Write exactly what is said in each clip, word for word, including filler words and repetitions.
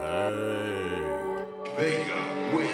Hey. Vega wins.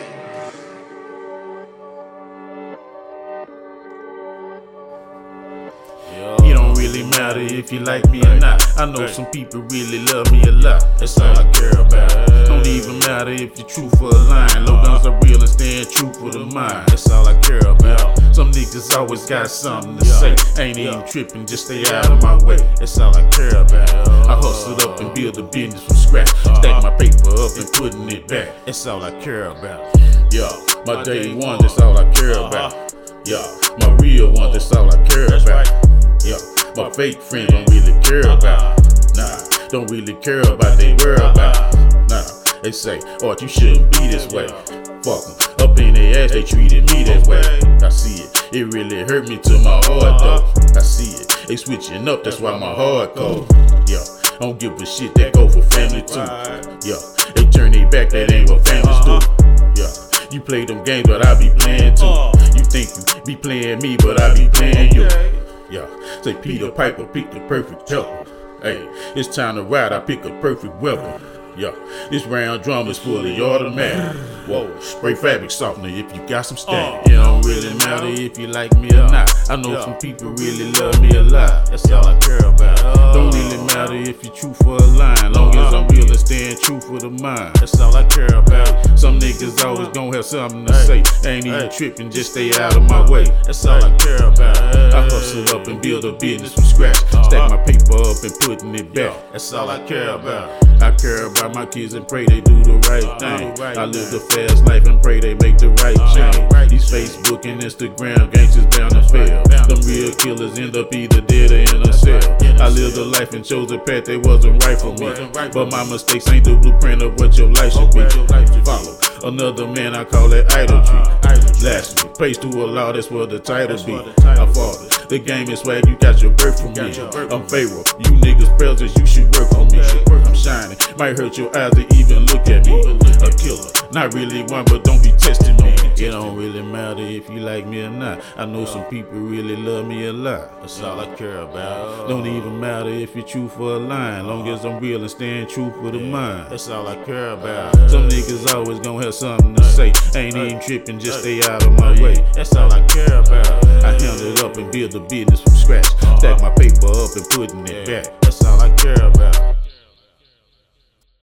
It don't really matter if you like me or not. I know some people really love me a lot. That's all I care about. Don't even matter if you're true for a line. Low guns are real and staying true for the mind. That's all I care about. Some niggas always got something to say. Ain't even tripping, just stay out of my way. That's all I care about. I hustled up and build a business from scratch. Stack my paper up and putting it back. That's all I care about. Yeah, my day one, that's all I care about. Yeah, my real one, that's all I care about. Yeah, my fake friends don't really care about. Nah, don't really care about they whereabouts. Nah, they say, oh, you shouldn't be this way. Fuck them, up in their ass, they treated me that way. I see it, it really hurt me to my heart though. I see it, they switching up, that's why my heart cold. Yeah, don't give a shit, that go for family too. Yeah, they turn their back, that ain't what families do. Yeah, you play them games, but I be playing too. You think you be playing me, but I be playing you. Yeah, say Peter Piper, pick the perfect helper. Hey, it's time to ride, I pick a perfect weapon. Yeah, this round drum is fully automatic. Whoa, spray fabric softener if you got some static. It don't really matter if you like me or not. I know some people really love me a lot. That's all I care about. Don't really matter if you true for a line. Long as I'm real and staying true for the mind. That's all I care about. Some niggas always gon' have something to say. Ain't even tripping, just stay out of my way. That's all I care about. I hustle up and build a business from scratch. Stack my paper up and putting it back. That's all I care about. I care about my kids and pray they do the right thing. I live the fast life and pray they make the right change. These Facebook and Instagram gangsters bound to fail. Them real killers end up either dead or in a cell. I lived a life and chose a path that wasn't right for me. But my mistakes ain't the blueprint of what your life should be. Follow another man, I call that idolatry. Blasphemy, praise to Allah, that's what the title be. I father, the game is swag, you got your birth from me. I'm Pharaoh, you niggas predators, you should work for me. I'm shining, might hurt your eyes to even look at me. A killer, not really one, but don't be testing me. It don't really matter if you like me or not. I know some people really love me a lot. That's all I care about. Don't even matter if you're true for a line. Long as I'm real and staying true for the mind. That's all I care about. Some niggas always gonna have something to say. Ain't even tripping, just stay out of my way. That's all I care about. I handle it up and build a business from scratch. Stack my paper up and putting it back. That's all I care about.